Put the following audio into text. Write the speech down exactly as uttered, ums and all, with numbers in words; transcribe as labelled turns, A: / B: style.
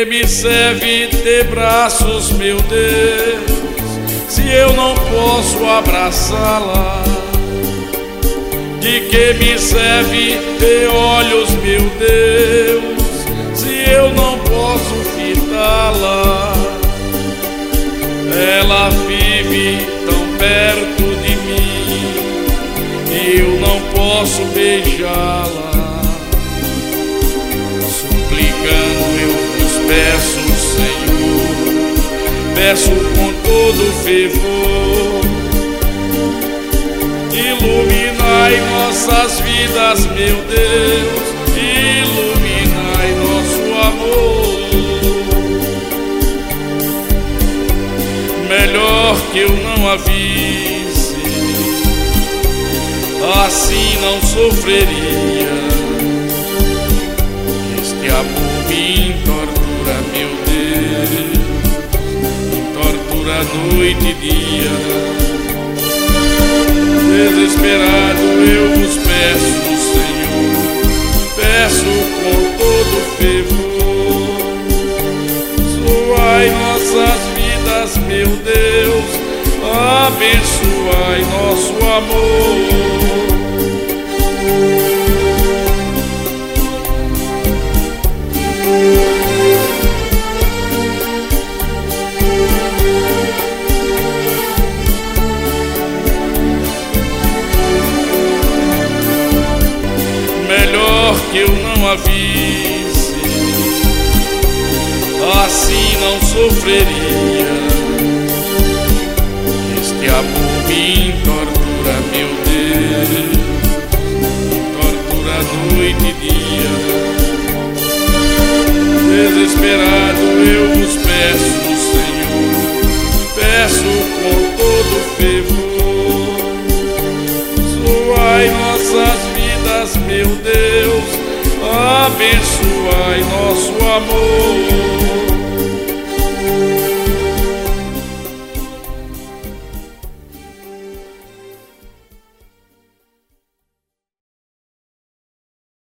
A: me serve ter braços, meu Deus, se eu não posso abraçá-la? De que me serve ter olhos, meu Deus, se eu não posso fitá-la? Ela vive tão perto de mim e eu não posso beijá-la. Suplicando eu vos peço, Senhor, peço com todo fervor, iluminai nossas vidas, meu Deus, iluminai nosso amor. Melhor que eu não a visse, assim não sofreria. Este amor me tortura, meu Deus, me tortura noite e dia. Desesperado eu vos peço, Senhor, peço com todo fervor, suai nossas vidas, meu Deus, abençoai nosso amor. Melhor que eu não a visse, assim não sofreria. Este amor me tortura, meu Deus, me tortura noite e dia. Desesperado eu vos peço, Senhor, peço com todo fervor, suai nossas vidas, meu Deus, abençoai nosso amor.